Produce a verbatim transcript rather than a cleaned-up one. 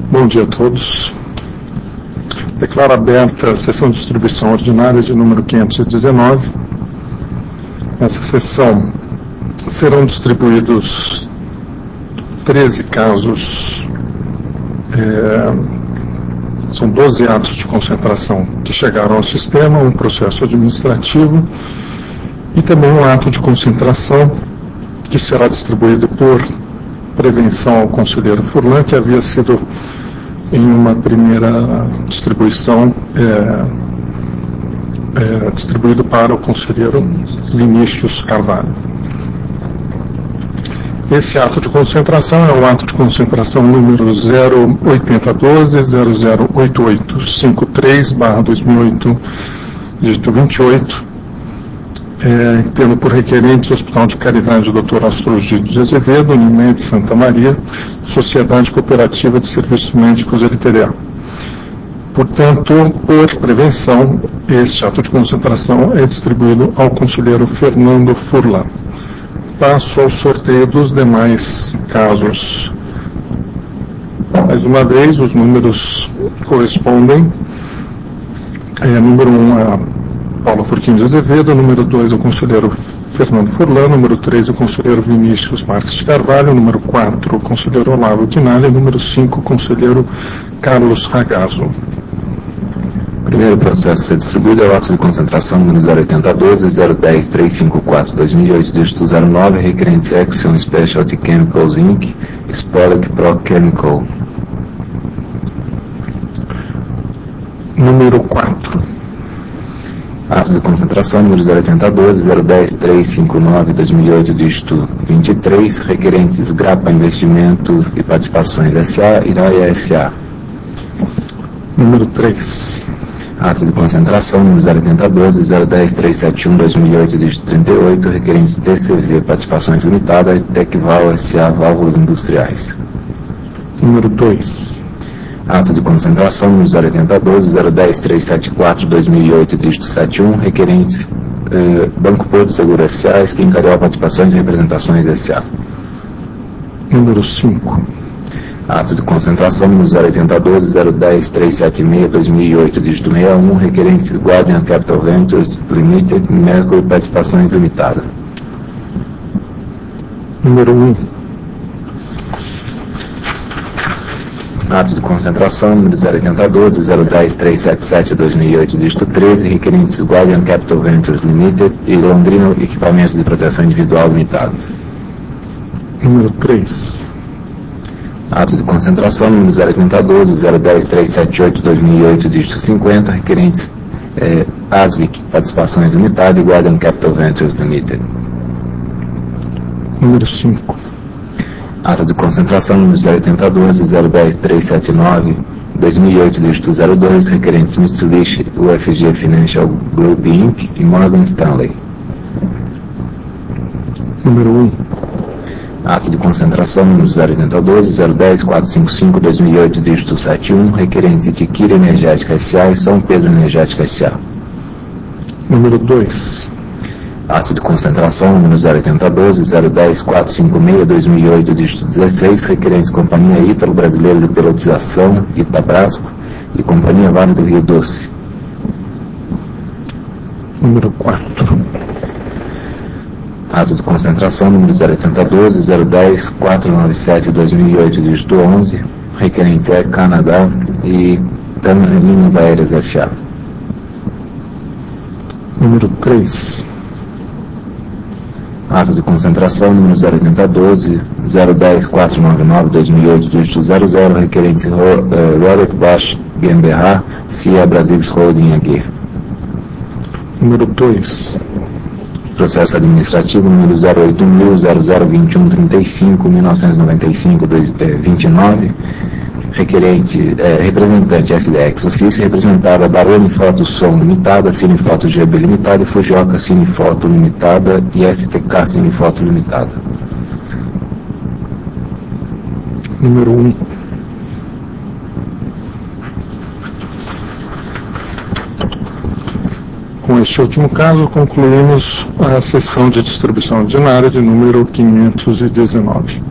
Bom dia a todos. Declaro aberta a sessão de distribuição ordinária de número quinhentos e dezenove. Nessa sessão serão distribuídos treze casos, é, são doze atos de concentração que chegaram ao sistema, um processo administrativo e também um ato de concentração que será distribuído por prevenção ao conselheiro Furlan, que havia sido em uma primeira distribuição é, é, distribuído para o conselheiro Vinícius Carvalho. Esse ato de concentração é o ato de concentração número zero oito zero um dois zero zero oito oito cinco três barra dois mil e oito, dígito vinte e oito, É, tendo por requerentes o Hospital de Caridade doutor Astrogildo de Azevedo, Unimed Santa Maria, Sociedade Cooperativa de Serviços Médicos L T D A. Portanto, por prevenção, este ato de concentração é distribuído ao conselheiro Fernando Furlan. Passo ao sorteio dos demais casos. Mais uma vez, os números correspondem. É, número um, a Paulo Furquim de Azevedo, número dois, o conselheiro Fernando Furlan, número três, o conselheiro Vinícius Marques de Carvalho, número quatro, o conselheiro Olavo Quinalha, número cinco, o conselheiro Carlos Ragazzo. Primeiro processo a ser distribuído é o ato de concentração número zero oito zero um dois zero um zero três cinco quatro dois mil e oito, dígito zero nove, requerente Action Specialty Chemicals Incorporated, Expolic Pro Chemical. Número quatro. Ato de concentração número zero oito zero dois zero um zero três cinco nove dois mil e oito, dígito vinte e três, requerentes Grapa Investimento e Participações S A, Iraia S A. Número três. Ato de concentração número zero oito zero dois zero um zero três sete um dois mil e oito, dígito trinta e oito, requerentes T C V Participações Limitada e Tecval S A Válvulas Industriais. Número dois. Ato de concentração número zero oito zero dois zero um zero três sete quatro dois mil e oito, dígito setenta e um, requerentes eh, Banco Porto Seguro S A, Skin Carioca Participações e Representações S A. Número cinco. Ato de concentração número zero oito zero dois zero um zero três sete seis dois mil e oito, dígito sessenta e um, requerentes Guardian Capital Ventures Limited, Mercury Participações Limitada. Número um. Ato de concentração número zero oito dois zero um zero três sete sete dois mil e oito, dígito treze, requerentes Guardian Capital Ventures Limited e Londrina Equipamentos de Proteção Individual Limitado. Número três. Ato de concentração número zero oito dois zero um zero três sete oito dois mil e oito, dígito cinquenta, requerentes eh, Asvic Participações Limitada e Guardian Capital Ventures Limited. Número cinco. Ato de concentração número zero oito dois zero um zero três sete nove dois mil e oito, dígito zero dois, requerentes Mitsubishi U F G Financial Group Incorporated e Morgan Stanley. Número um. Ato de concentração número zero oito dois zero um zero quatro cinco cinco dois mil e oito, dígito setenta e um, requerentes Itiquira Energética S A e São Pedro Energética S A. Número dois. Ato de concentração número zero oito dois zero um zero quatro cinco seis dois mil e oito, dígito dezesseis, requerentes Companhia Ítalo Brasileira de Pelotização, Itabrasco e Companhia Vale do Rio Doce. Número quatro. Ato de concentração número zero oito dois zero um zero quatro nove sete dois mil e oito, dígito onze, requerentes Air Canada e TAM Linhas Aéreas S A. Número três. Ato de concentração número zero oito dois zero um zero quatro nove nove dois mil e oito, dígito zero zero, requerentes Robert Bosch GmbH, C I A Brasilis Holding A G. Número dois. Processo administrativo número zero oito mil zero zero vinte e um trinta e cinco mil novecentos e noventa e cinco vinte e nove, requerente, eh, representante S D X, ofício representada Baroni Foto Som Limitada, Cinefoto G B Limitada e Fujioka Cinefoto Limitada e S T K Cinefoto Limitada. Número um. Com este último caso, concluímos a sessão de distribuição ordinária de número quinhentos e dezenove.